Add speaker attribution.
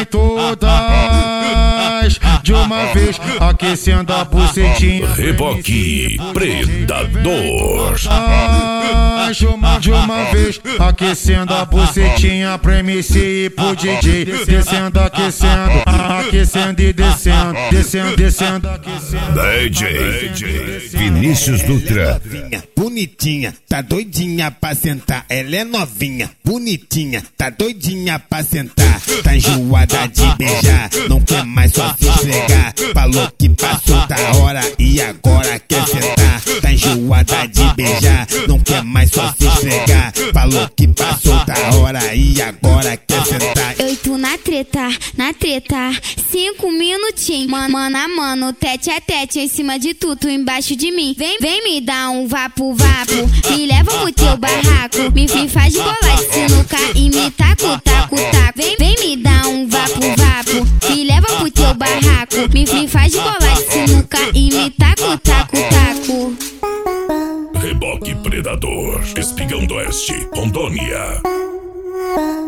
Speaker 1: vem todas de uma vez, aquecendo a bucetinha.
Speaker 2: Reboque Predador.
Speaker 1: De uma vez, aquecendo a bucetinha pro MC e pro DJ. Descendo, aquecendo, aquecendo e descendo. Descendo, descendo, aquecendo.
Speaker 2: DJ Vinícius Dutra.
Speaker 3: Bonitinha, tá doidinha pra sentar. Ela é novinha, bonitinha, tá doidinha pra sentar. Tá enjoada de beijar, não quer mais só se esfregar. Falou que passou da hora e agora quer sentar. Tá enjoada de beijar, não quer mais só se esfregar. Falou que passou da hora e agora quer sentar.
Speaker 4: Eu e tu na treta, 5 minutinhos. Mano a mano, tete a tete, em cima de tu embaixo de mim. Vem me dar um vapo, me leva pro teu barraco. Me faz bolar de sinuca e me taco. Vem me dar um vapo, me leva pro teu barraco. Me faz bolar de sinuca e me taco.
Speaker 2: Reboque Predador. Espigão do Oeste, Rondônia.